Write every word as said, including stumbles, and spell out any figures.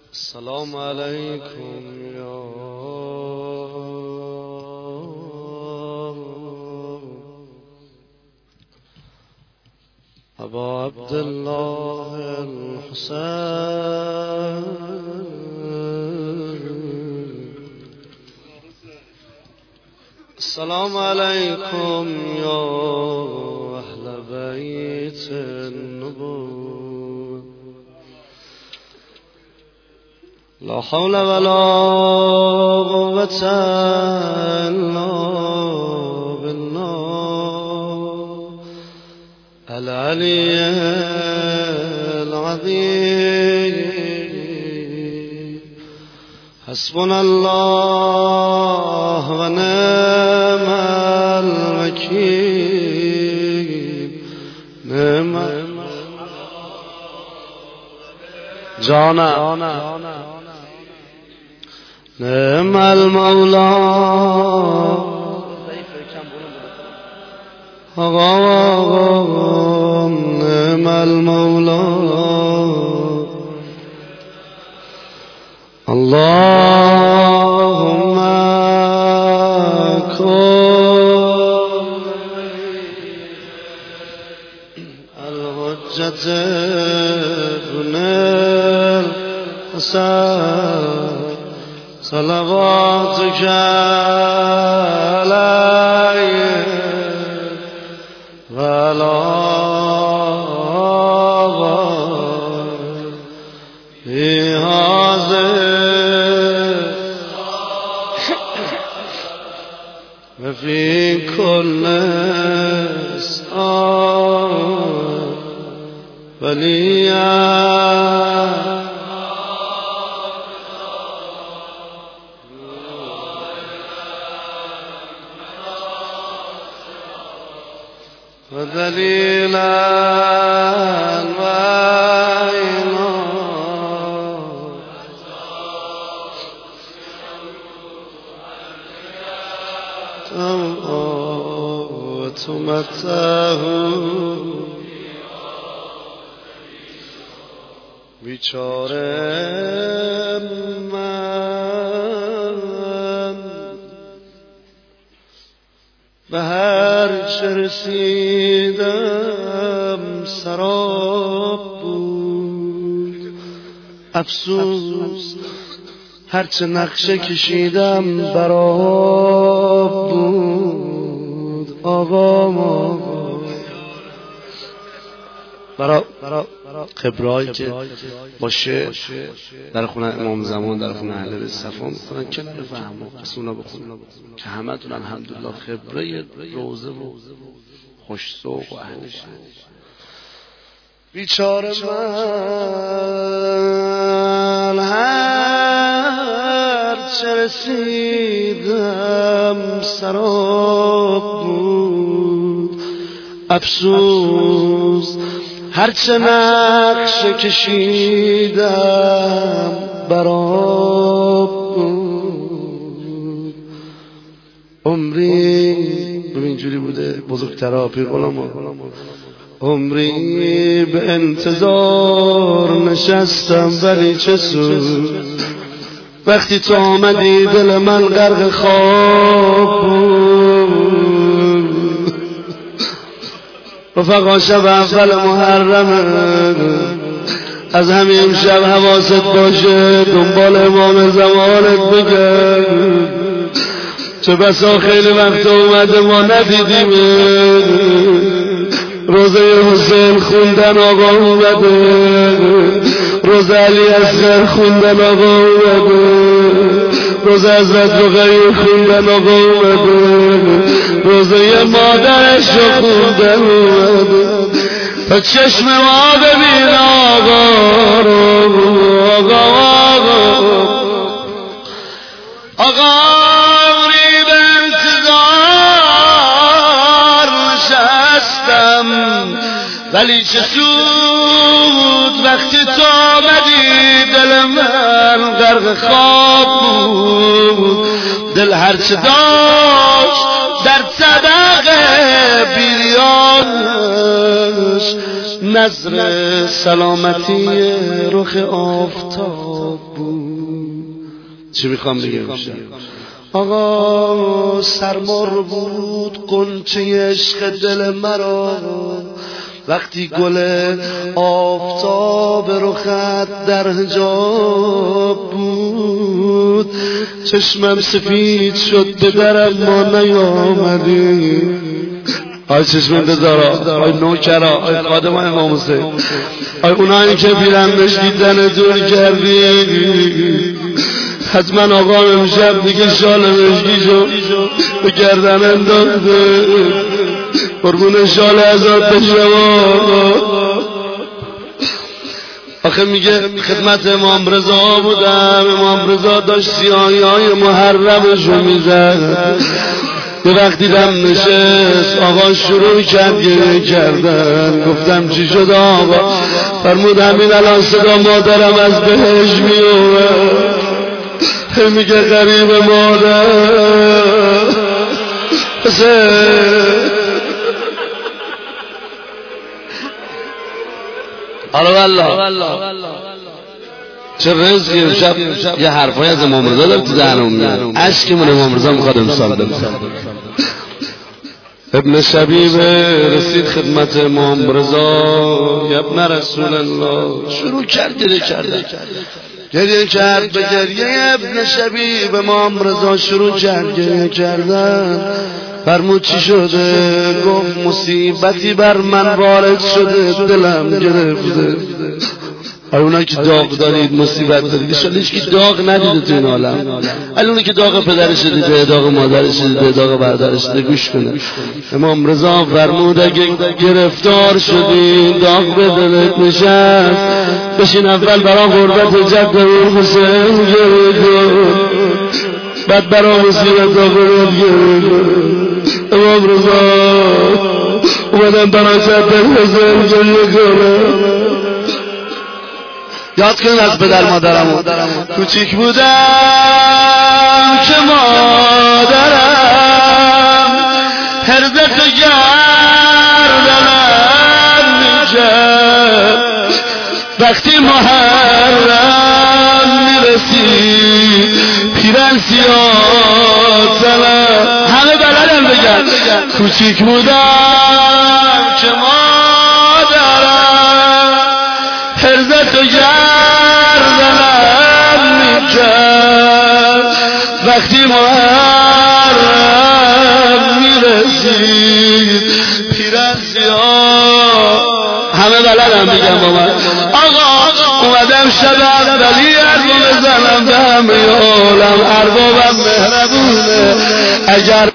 السلام عليكم يا أبا عبد الله الحسين. السلام عليكم يا أهل بيت النبوة. لا حول ولا قوة إلا بالله العلي العظيم. حسبنا الله ونعم الوكيل. نعم جانا نعم المولى نعم المولى. اللهم كن الحجة ابن الحسين صلواتك عليه وعلى آله هذا وفي كل ساعة وليا ودليلا وعينا وتمته بیچاره من به هر چه رسیدم سراب بود. افسوس هرچه نقشه کشیدم براب بود. آقا ما برا خبرایی که باشه در خونه امام زمان، در خونه اهل بیت صفا میکنن کنار فهم و پس اونا بخونن که همه تون الحمدلله خبره روزه و خوش‌ذوق و اهلش. بیچاره من هر چه رسیدم سراب بود. افسوس هرچه نقشه کشیدم براب بود. عمری اینجوری بوده بزرگترها پیغلام، عمری به انتظار نشستم ولی چه سود وقتی تو آمدی دل من غرق خواب بود. رفقا شب اول محرمه، از همین شب حواست باشه دنبال امام زمانت بگرد. چه بسا خیلی وقت اومده ما ندیدیم روزه حسین خوندن آقا اومده، روزه علی اصغر خوندن آقا اومده، روزه حضرت رقیه خوندن آقا اومده، روزه مادرش رو خوندن اومده. تا چشم ما ببین آقا رو، آقا آقا آقا عمری به انتظار نشستم ولی چه سود وقتی تو آمدی دل من غرق خواب بود. دل هرچه داشت در صدق بیریانش نظر سلامتی رخ آفتاب بود. چی میخوام بگم؟ آقا سرمار بود قنچه عشق دل مرا، وقتی گل آفتاب رخت در حجاب بود. چشمم سفید شد به درم ما نیامدی. آی چشمم بذارا، آی نوکرا، آی خادم امام حسین، آی اونایی که بیرندش دیدن دور کردی. حتما آقا امشب دیگه شال مشکیشو به گردن انداخته. قربون شال ازاد بشم. آخه میگه خدمت امام رضا بودم، امام رضا داشت سیاهی های محرمشو میزد. یه وقتی دم نشست آقا شروع کرد گریه کردن. گفتم چی شد آقا؟ فرمود همین الان صدا مادرم از بهش میومد. میگه غریب مادر آره والله چه رزقی. امشب یه حرفای از امام رضا دارم تو ذهنم میاد. اشکمون امام رضا میخواد امسال بده. ابن شبیب رسید خدمت امام رضا. یا ابن رسول الله شروع کرد گریه کردن. گریه کرد به گریه ابن شبیب امام رضا شروع کرد گریه کردن. فرمود چی شده؟ گفت مصیبتی بر من وارد شده، دلم گرفته. اونایی که داغ دارید مصیبت دارید، انشالله هیچ کی داغ ندیده تو این عالم. اونایی که داغ پدرش دیده، داغ مادرش دیده، داغ برادرش دیده گوش کنه. امام رضا فرمود اگه گرفتار شدی داغ به دلت نشست، بشین اول برای غربت جد امیر حسین گریه کن، بعد برای مصیبت داغ گریه کن. امام رضا اومدن برای جد حسین گریه کنه. یاد کنید از پدر مادرم. کوچیک بودم که مادرم هرزت گردنم میکرد. وقتی محرم میرسید پیرن سیاه زنم. همه بلدم بگن کوچیک بودم که مادرم هرزت گردنم میکرد. وقتی محرم میرسید پیرن سیاه. همه بلدم بگم با من. آقا اومدم شب اولی اربو بزنم به همه عالم. اربابم مهربونه. اگر